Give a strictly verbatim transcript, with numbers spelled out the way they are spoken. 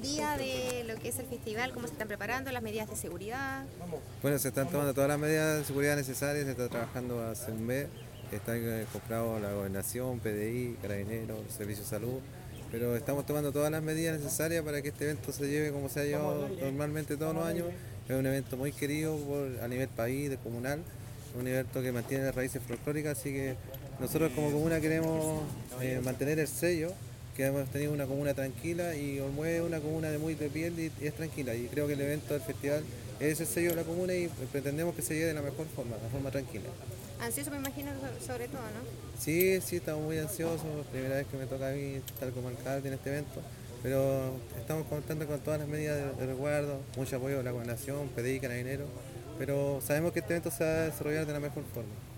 día de lo que es el festival, cómo se están preparando, las medidas de seguridad. Bueno, se están tomando todas las medidas de seguridad necesarias, se está trabajando hace un mes, están eh, comprados la gobernación, P D I, Carabineros, Servicio de Salud, pero estamos tomando todas las medidas necesarias para que este evento se lleve como se ha llevado normalmente todos los años. Es un evento muy querido por, a nivel país, de comunal, un evento que mantiene las raíces folclóricas, así que nosotros como comuna queremos eh, mantener el sello, que hemos tenido una comuna tranquila y Olmué es una comuna de muy de piel y, y es tranquila, y creo que el evento del festival es el sello de la comuna y pretendemos que se lleve de la mejor forma, de forma tranquila. Ansioso me imagino so- sobre todo, ¿no? Sí, sí, estamos muy ansiosos, primera vez que me toca a mí estar como alcalde en este evento, pero estamos contando con todas las medidas de, de resguardo, mucho apoyo de la gobernación, P D I, Carabineros, pero sabemos que este evento se va a desarrollar de la mejor forma.